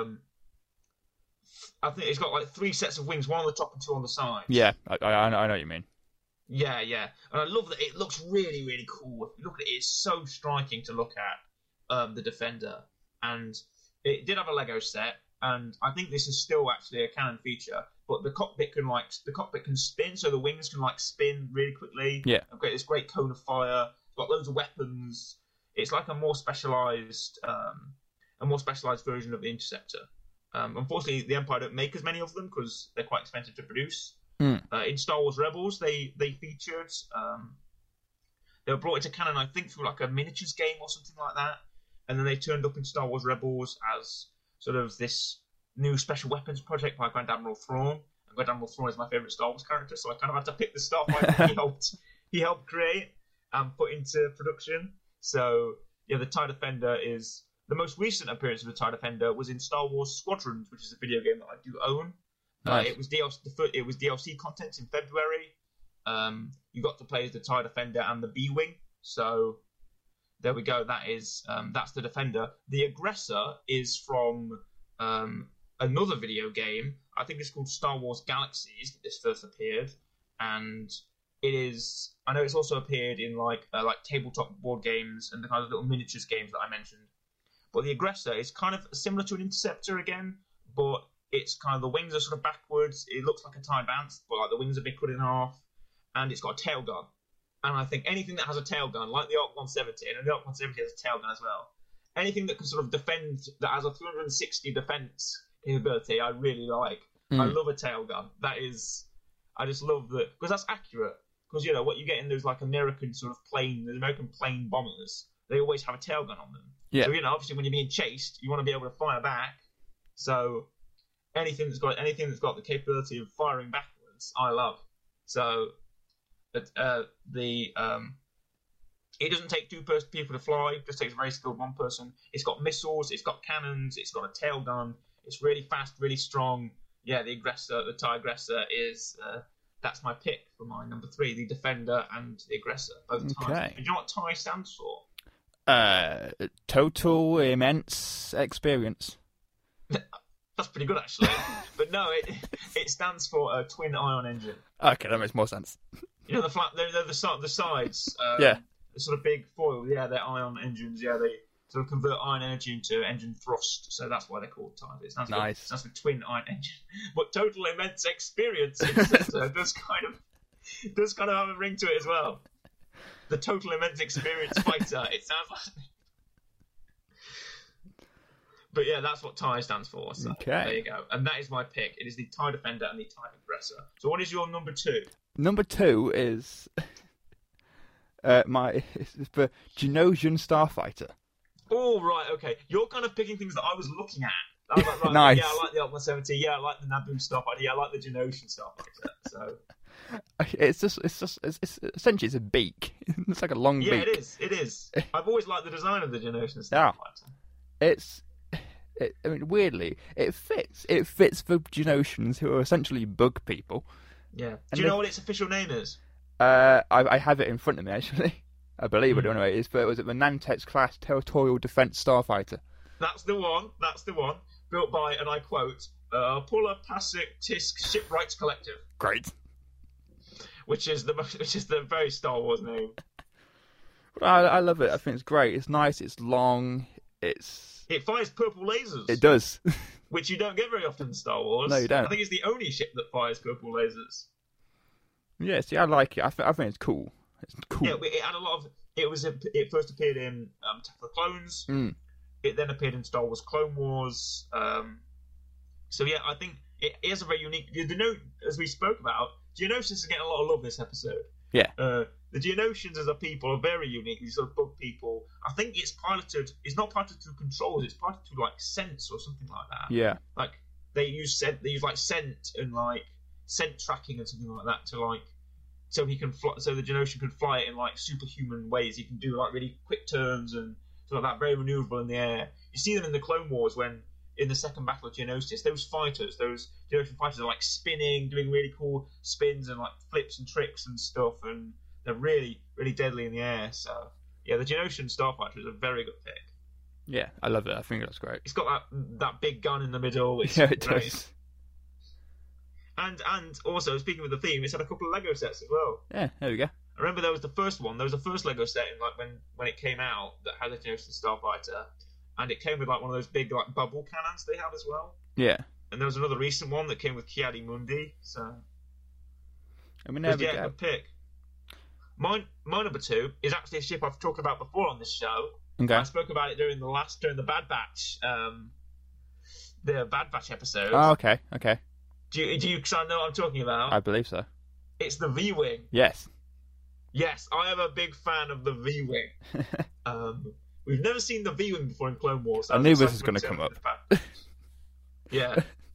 I think it's got like 3 sets of wings, 1 on the top and 2 on the sides. Yeah, I know what you mean. Yeah, and I love that it looks really, really cool. If you look at it, it's so striking to look at, the Defender. And it did have a Lego set, and I think this is still actually a canon feature, but the cockpit can spin, so the wings can spin really quickly. Yeah. Okay, this great cone of fire. It's got loads of weapons. It's like a more specialized version of the Interceptor. Unfortunately, the Empire don't make as many of them because they're quite expensive to produce. In Star Wars Rebels, they featured. They were brought into canon, I think, through like a miniatures game or something like that, and then they turned up in Star Wars Rebels as sort of this new special weapons project by Grand Admiral Thrawn. And Grand Admiral Thrawn is my favorite Star Wars character, so I kind of had to pick the starfighter he helped create and put into production. So yeah, the TIE Defender is the most recent appearance of the TIE Defender was in Star Wars Squadrons, which is a video game that I do own. Nice. It was DLC content in February. You got to play as the TIE Defender and the B-Wing. So there we go. That's the Defender. The Aggressor is from another video game. I think it's called Star Wars Galaxies that this first appeared, and it is. I know it's also appeared in like tabletop board games and the kind of little miniatures games that I mentioned. But the Aggressor is kind of similar to an Interceptor again, but it's kind of the wings are sort of backwards. It looks like a TIE Advance, but like the wings have been cut in half, and it's got a tail gun. And I think anything that has a tail gun, like the ARC 170, and the ARC 170 has a tail gun as well, anything that can sort of defend, that has a 360 defense capability, I really like. I love a tail gun. I just love that, because that's accurate. Because, you know, what you get in those, like, American sort of American plane bombers, they always have a tail gun on them. Yeah. So, you know, obviously when you're being chased, you want to be able to fire back. So anything that's got the capability of firing backwards, I love. So it doesn't take two people to fly. It just takes a very skilled one person. It's got missiles. It's got cannons. It's got a tail gun. It's really fast, really strong. Yeah, the TIE Aggressor is that's my pick for my number 3. The Defender and the Aggressor, both TIEs. Okay. And do you know what TIE stands for? Total Immense Experience. That's pretty good, actually. But no, it stands for a twin ion engine. Okay, that makes more sense. You know, the sides. Yeah. The sort of big foil. Yeah, they're ion engines. Yeah, they sort of convert ion energy into engine thrust. So that's why they're called TIE. It stands for twin ion engine. But Total Immense Experience in the centre does kind of have a ring to it as well. The Total Immense Experience Fighter. It sounds like. But yeah, that's what TIE stands for. So there you go. And that is my pick. It is the TIE Defender and the TIE Aggressor. So what is your number 2? Number 2 is it's the Geonosian Starfighter. Oh, right, okay. You're kind of picking things that I was looking at. I was like, right, nice. Yeah, I like the ARC 170. Yeah, I like the Naboo Starfighter. Yeah, I like the Geonosian Starfighter. So it's essentially it's a beak. It's like a long beak. Yeah, it is. I've always liked the design of the Geonosian Starfighter. Weirdly, it fits. It fits for Geonosians who are essentially bug people. Yeah. Do you know what its official name is? I have it in front of me, actually. I believe I don't know what it is, but it was the Nantex class Territorial Defense Starfighter. That's the one. Built by, and I quote, Pulla Pasik Tisk Shipwrights Collective. Great. Which is the very Star Wars name. I love it. I think it's great. It's nice. It's long. It fires purple lasers. It does. Which you don't get very often in Star Wars. No, you don't. I think it's the only ship that fires purple lasers. Yeah, see, I like it. I think it's cool. It's cool. Yeah, it had a lot of. It first appeared in Attack of the Clones. It then appeared in Star Wars Clone Wars. So yeah, I think it is a very unique. As we spoke about, Geonosians is getting a lot of love this episode. Yeah. The Geonosians as a people are very unique. These sort of bug people. I think it's piloted. It's not piloted through controls. It's piloted through like sense or something like that. Yeah. Like they use scent. They use like scent and like scent tracking and something like that to like. So he can fly. So the Geonosian can fly it in like superhuman ways. He can do like really quick turns and sort of that, very maneuverable in the air. You see them in the Clone Wars when in the second Battle of Geonosis, those Geonosian fighters are like spinning, doing really cool spins and like flips and tricks and stuff, and they're really, really deadly in the air. So yeah, the Geonosian Starfighter is a very good pick. Yeah, I love it. I think that's great. It's got that big gun in the middle. Yeah, it does. And also, speaking of the theme, it's had a couple of Lego sets as well. Yeah, there we go. I remember there was the first one. There was the first Lego set in, like when it came out that had the Geonosian Starfighter, and it came with like one of those big like bubble cannons they have as well. Yeah. And there was another recent one that came with Ki-Adi-Mundi. So. I mean, there we go. Good pick. My number 2 is actually a ship I've talked about before on this show. Okay. I spoke about it during the Bad Batch, the Bad Batch episode. Oh, okay. Do you? Because I know what I'm talking about. I believe so. It's the V-wing. Yes. Yes, I am a big fan of the V-wing. We've never seen the V-wing before in Clone Wars. I knew this was going to come up. Yeah.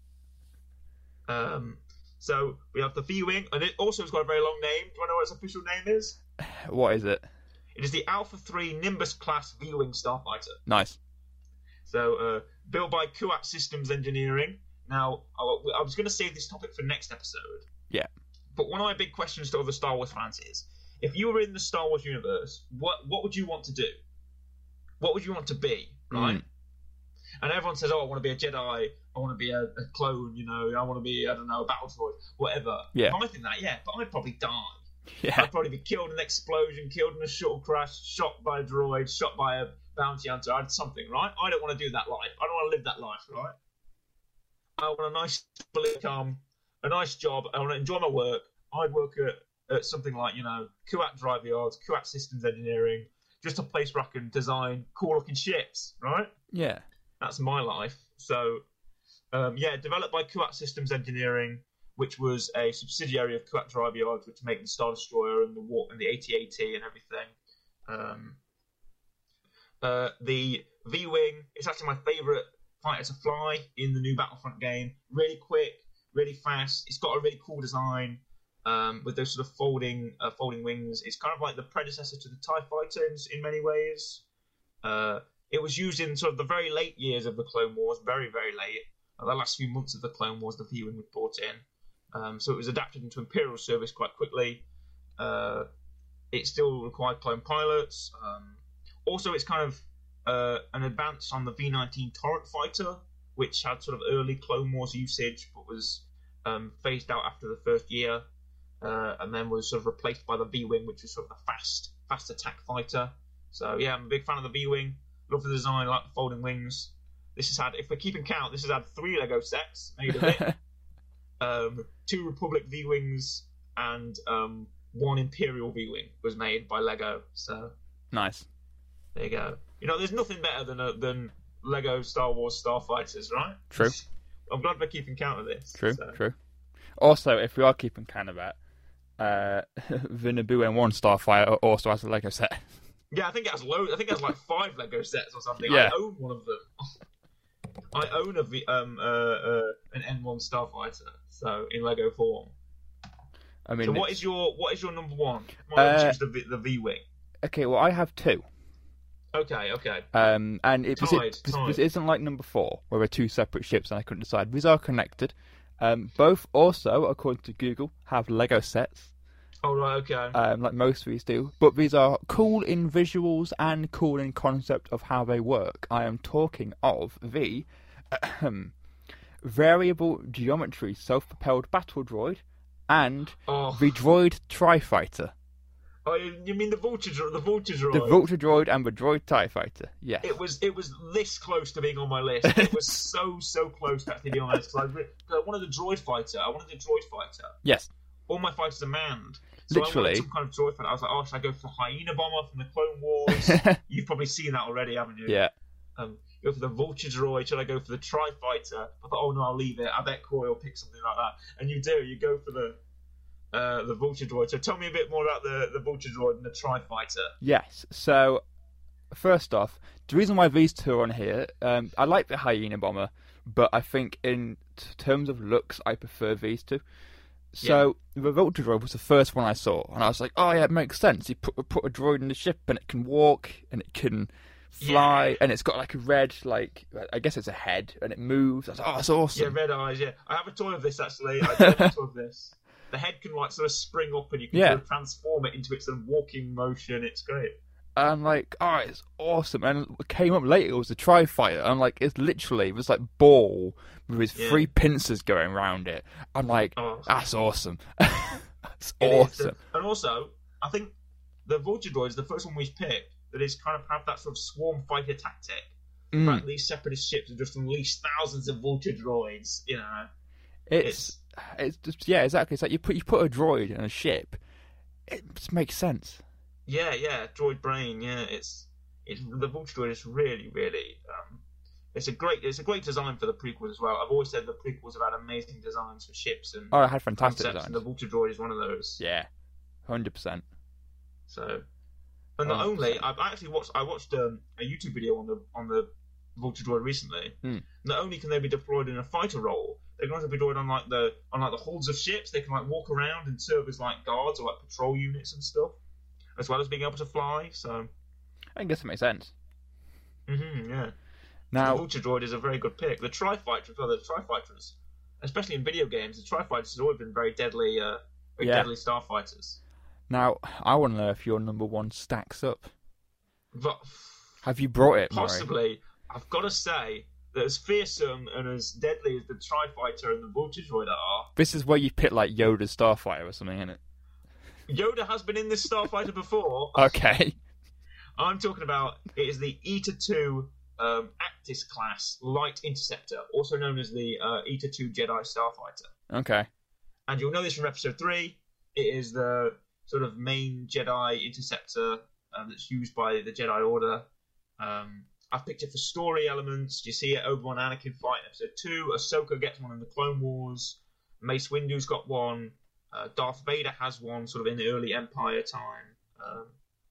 So we have the V-wing, and it also has got a very long name. Do I know what its official name is? What is it? It is the Alpha 3 Nimbus class V-wing starfighter. Nice. So built by Kuat Systems Engineering. Now, I was going to save this topic for next episode. Yeah. But one of my big questions to other Star Wars fans is, if you were in the Star Wars universe, what would you want to do? What would you want to be, right? And everyone says, I want to be a Jedi, I want to be a clone, I want to be, a battle droid, whatever. Yeah. I think that, yeah, but I'd probably die. Yeah. I'd probably be killed in an explosion, killed in a shuttle crash, shot by a droid, shot by a bounty hunter, I'd something, right? I don't want to do that life. I don't want to live that life, right? I want a nice income, a nice job, I want to enjoy my work. I'd work at at something like, Kuat Drive Yards, Kuat Systems Engineering, just a place where I can design cool-looking ships, right? Yeah. That's my life. So, developed by Kuat Systems Engineering, which was a subsidiary of Kuat Drive Yards, which make the Star Destroyer and the AT-AT and everything. The V-Wing is actually my favourite fighter to fly in the new Battlefront game. Really quick, really fast. It's got a really cool design with those sort of folding wings. It's kind of like the predecessor to the TIE Fighter in many ways. It was used in sort of the very late years of the Clone Wars, very, very late. The last few months of the Clone Wars, the V-Wing was brought in. So it was adapted into Imperial service quite quickly. It still required clone pilots. Also, it's kind of an advance on the V-19 Torrent fighter, which had sort of early Clone Wars usage, but was phased out after the first year, and then was sort of replaced by the V-Wing, which was sort of the fast attack fighter. So yeah, I'm a big fan of the V-Wing. Love the design, like the folding wings. This has had, if we're keeping count, this has had 3 Lego sets made of it. 2 Republic V-Wings and 1 Imperial V-Wing was made by Lego. So nice. There you go. There's nothing better than Lego Star Wars Starfighters, right? True. I'm glad we're keeping count of this. True. Also, if we are keeping count of that, the Naboo N1 Starfighter also has a Lego set. Yeah, I think it has loads. I think it has like 5 Lego sets or something. Yeah. I own one of them. I own an N1 Starfighter, so in Lego form. I mean, so what is your number one? Choose the V-Wing. Okay, well, I have 2. Okay. And this isn't like number 4, where we're 2 separate ships and I couldn't decide. These are connected. Both also, according to Google, have Lego sets. Oh, right, okay. Like most of these do. But these are cool in visuals and cool in concept of how they work. I am talking of the variable geometry self-propelled battle droid and the droid tri-fighter. Oh, you mean the Vulture Droid? The Vulture Droid and the Droid TIE Fighter, yes. It was this close to being on my list. It was so close to actually being on my list. Because I wanted a Droid Fighter. Yes. All my fighters are manned. So literally. I wanted some kind of droid fighter. I was like, should I go for the Hyena Bomber from the Clone Wars? You've probably seen that already, haven't you? Yeah. Go for the Vulture Droid. Should I go for the Tri Fighter? I thought, no, I'll leave it. I bet Corey will pick something like that. And you do. You go for the Vulture Droid. So tell me a bit more about the Vulture Droid and the Tri Fighter. Yes. So first off, the reason why these 2 are on here, I like the Hyena Bomber, but I think in terms of looks, I prefer these 2. So the Vulture Droid was the first one I saw, and I was like, "Oh yeah, it makes sense. You put a droid in the ship, and it can walk, and it can fly, and it's got like a red, I guess it's a head, and it moves." I was like, "Oh, that's awesome!" Yeah, red eyes. Yeah, I have a toy of this actually. I have a toy of this. The head can like sort of spring up, and you can sort of transform it into its sort of walking motion. It's great. I'm like, "Oh, it's awesome!" And it came up later. It was a Tri Fighter. I'm like, it was like ball with his 3 pincers going around it. I'm like, that's awesome. That's awesome. And also, I think the Vulture Droid is the first one we've picked that is kind of have that sort of swarm fighter tactic. In fact, these separatist ships have just unleashed thousands of Vulture Droids. It's just exactly. It's like you put a droid in a ship. It just makes sense. Yeah, droid brain. Yeah, it's the Vulture Droid is really. It's a great design for the prequels as well. I've always said the prequels have had amazing designs for ships and it had fantastic designs. And the Vulture Droid is one of those. Yeah, 100%. So, and not only I watched a YouTube video on the Vulture Droid recently. Not only can they be deployed in a fighter role, they can also be deployed on the hulls of ships. They can like walk around and serve as like guards or like patrol units and stuff, as well as being able to fly. So, I guess it makes sense. Yeah. Now, the Vulture Droid is a very good pick. The Tri-Fighter, especially in video games, the Tri-Fighters have always been very deadly starfighters. Now, I want to know if your number 1 stacks up. But have you brought it, possibly. Murray? I've got to say that as fearsome and as deadly as the Tri-Fighter and the Vulture Droid are... This is where you pit like Yoda's Starfighter or something, isn't it? Yoda has been in this Starfighter before. Okay. I'm talking about, it is the Eta-2... Actis class light interceptor, also known as the Eta-2 Jedi Starfighter. Okay. And you'll know this from episode 3. It is the sort of main Jedi interceptor that's used by the Jedi Order. I've picked it for story elements. You see it Obi-Wan and Anakin fight in Episode 2. Ahsoka gets one in the Clone Wars. Mace Windu's got one. Darth Vader has one sort of in the early Empire time.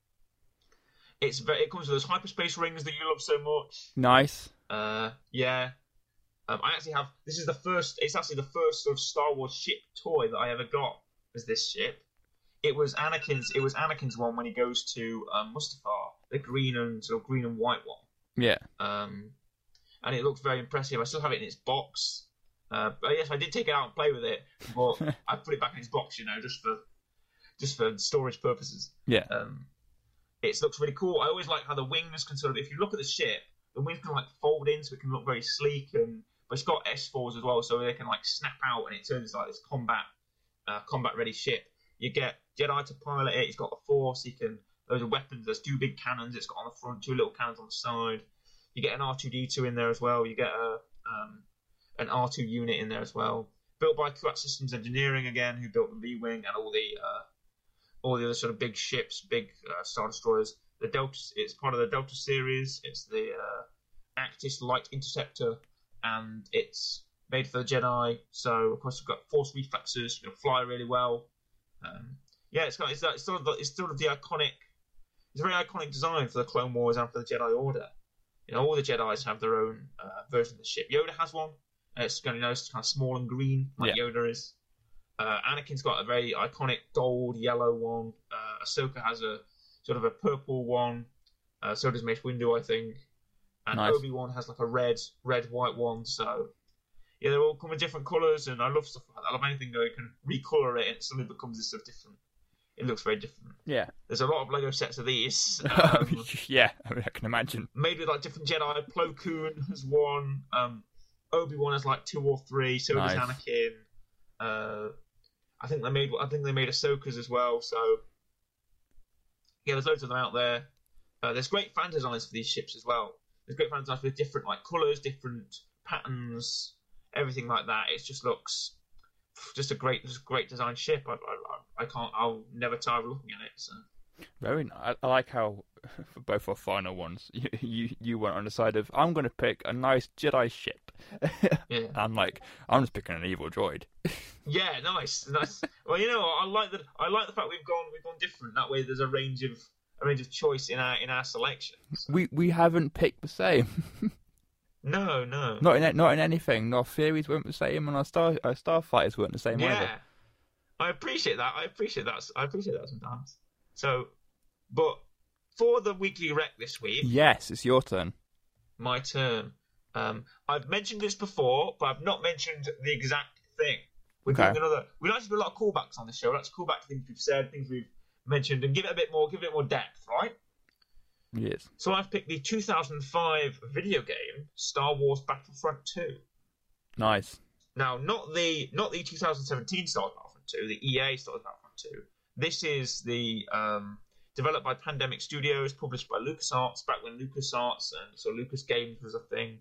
It comes with those hyperspace rings that you love so much. Nice. Yeah. I actually have. This is the first. It's actually the first sort of Star Wars ship toy that I ever got. Was this ship? It was Anakin's one when he goes to Mustafar, the green and white one. Yeah. And it looks very impressive. I still have it in its box. But yes, I did take it out and play with it, but I put it back in its box, just for storage purposes. Yeah. It looks really cool. I always like how the wings can if you look at the ship, the wings can fold in, so it can look very sleek, but it's got S4s as well, so they can snap out, and it turns into this combat ready ship. You get Jedi to pilot it. It's got the Force. Those are weapons. There's 2 big cannons. It's got on the front, 2 little cannons on the side. You get an R2-D2 in there as well. You get an R2 unit in there as well. Built by Kuat Systems Engineering again, who built the V-wing and all the other sort of big ships, big Star Destroyers. The Delta, it's part of the Delta series. It's the Actis Light Interceptor, and it's made for the Jedi. So of course, you've got Force reflexes. You'll fly really well. It's sort of the iconic. It's a very iconic design for the Clone Wars and for the Jedi Order. All the Jedis have their own version of the ship. Yoda has one. It's kind of small and green, like Yoda is. Anakin's got a very iconic gold, yellow one. Ahsoka has a sort of a purple one. So does Mace Windu, I think. And nice. Obi-Wan has a red, white one. So yeah, they all come in different colours, and I love stuff like that. I love anything that you can recolour it and it suddenly becomes this sort of different. It looks very different. Yeah. There's a lot of Lego sets of these. Yeah, I can imagine. Made with different Jedi. Plo Koon has one. Obi-Wan has 2 or 3. So does Anakin. I think they made Ahsoka's as well. So yeah, there's loads of them out there. There's great fan designs for these ships as well. There's great fan designs with different colours, different patterns, everything like that. It just looks just a great design ship. I'll never tire of looking at it. So. Very nice. I like how for both our final ones, you went on the side of I'm going to pick a nice Jedi ship. Yeah. I'm just picking an evil droid. Yeah, nice. Well, I like that. I like the fact we've gone different. That way, there's a range of choice in our selections. We haven't picked the same. No. Not in anything. Our theories weren't the same, and our starfighters weren't the same either. Yeah, I appreciate that. I appreciate that sometimes. So, but for the weekly rec this week, yes, it's your turn. My turn. I've mentioned this before, but I've not mentioned the exact thing. We're doing another. We like to do a lot of callbacks on the show. Let's call back to things we've said, things we've mentioned, and give it a bit more depth, right? Yes. So I've picked the 2005 video game Star Wars Battlefront 2. Nice. Now, not the 2017 Star Wars Battlefront 2, the EA Star Wars Battlefront 2. This is the developed by Pandemic Studios, published by LucasArts, back when LucasArts and so Lucas Games was a thing.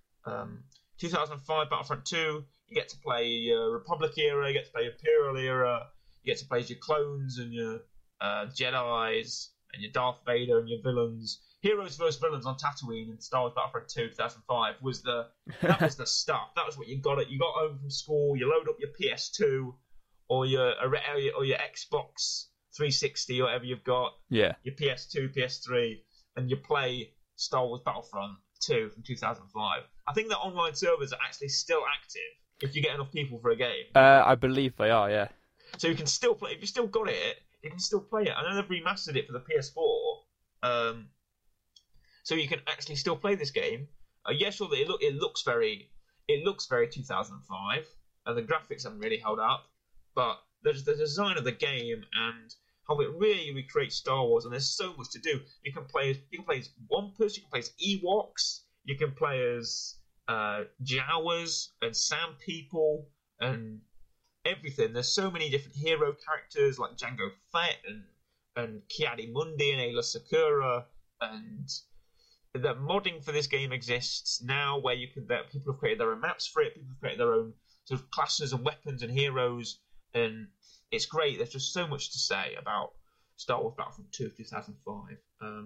2005 Battlefront 2, you get to play your Republic era, you get to play Imperial era, you get to play your clones and your Jedis and your Darth Vader and your villains. Heroes vs. Villains on Tatooine in Star Wars Battlefront 2 2005 was the stuff. That was what you got. You got home from school, you load up your PS2 or your Xbox 360 or whatever you've got. Yeah. Your PS2, PS3, and you play Star Wars Battlefront 2 from 2005. I think the online servers are actually still active if you get enough people for a game. I believe they are, yeah. So you can still play. If you still got it, you can still play it. I know they've remastered it for the PS4, so you can actually still play this game. Yes, sure, it looks very 2005, and the graphics haven't really held up, but there's the design of the game and how it really recreates Star Wars, and there's so much to do. You can play as one person, you can play as Ewoks, you can play as Jawas and Sand People and everything. There's so many different hero characters like Jango Fett and Ki-Adi-Mundi and Ayla Secura, and the modding for this game exists now, where people have created their own maps for it. People have created their own sort of classes and weapons and heroes, and it's great. There's just so much to say about Star Wars Battlefront 2 of 2005.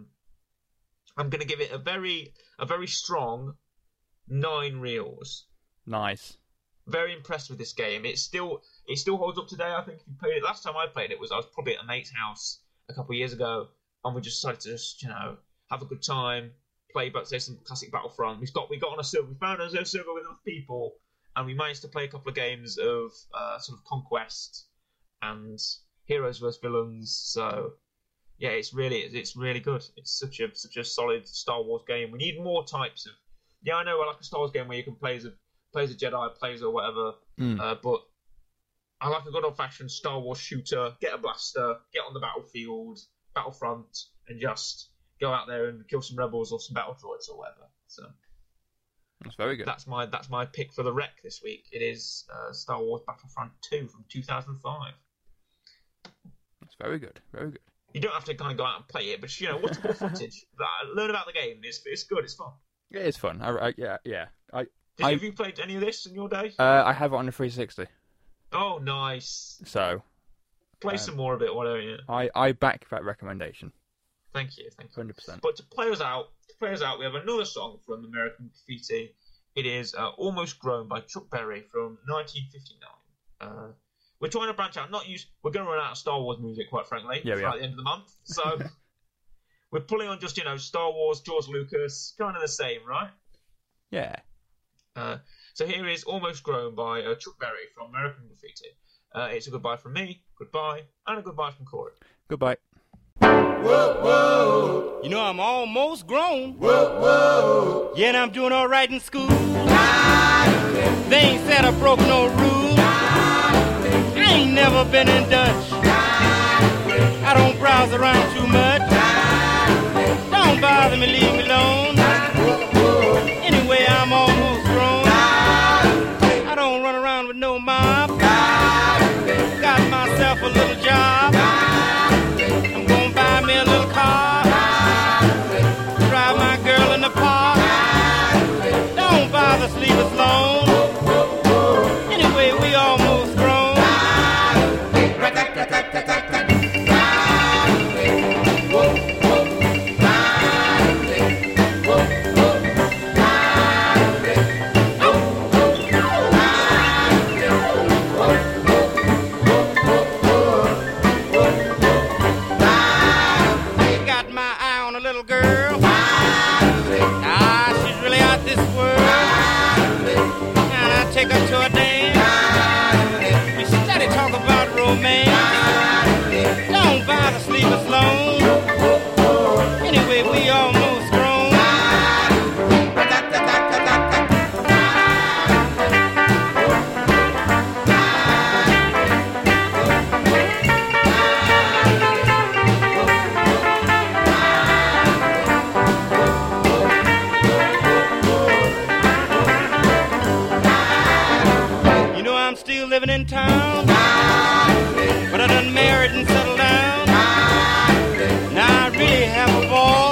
I'm going to give it a very strong 9 reels. Nice. Very impressed with this game. It still holds up today. I think if you played it last time I played it I was probably at a mate's house a couple of years ago, and we just decided to just have a good time, play say some classic Battlefront. We got on a server. We found a server with enough people, and we managed to play a couple of games of sort of Conquest and Heroes vs Villains. So yeah, it's really good. It's such a solid Star Wars game. We need more types of. Yeah, I know. I like a Star Wars game where you can play as a Jedi, plays or whatever. But I like a good old-fashioned Star Wars shooter. Get a blaster, get on the battlefield, Battlefront, and just go out there and kill some rebels or some battle droids or whatever. So that's very good. That's my pick for the rec this week. It is Star Wars Battlefront 2 from 2005. That's very good. Very good. You don't have to kind of go out and play it, but watch more footage. Learn about the game. It's good. It's fun. It is fun. Yeah. Have you played any of this in your day? I have it on the 360. Oh, nice. So play some more of it, why don't you? I back that recommendation. Thank you. 100%. But to play us out, we have another song from American Graffiti. It is Almost Grown by Chuck Berry from 1959. We're trying to branch out. We're going to run out of Star Wars music, quite frankly, at the end of the month. So we're pulling on just Star Wars, George Lucas, kind of the same, right? Yeah. So here is Almost Grown by Chuck Berry from American Graffiti. It's a goodbye from me, goodbye, and a goodbye from Corey. Goodbye. Whoa, whoa. You know I'm almost grown. Whoa, whoa. Yeah, and I'm doing all right in school. They ain't said I broke no rules. I ain't never been in Dutch. I don't browse around too much. Don't bother me, leave me alone. Anyway, I'm almost grown. I don't run around with no mob. Got myself a little job. I'm gonna buy me a little car. Drive my girl in the park. Don't bother, sleep us alone. Anyway, we almost grown. Take her to a dance. We study talk about romance. Don't bother, sleep us alone. Anyway, we almost grown. Living in town, but I done married and settled down. Now I really have a boy.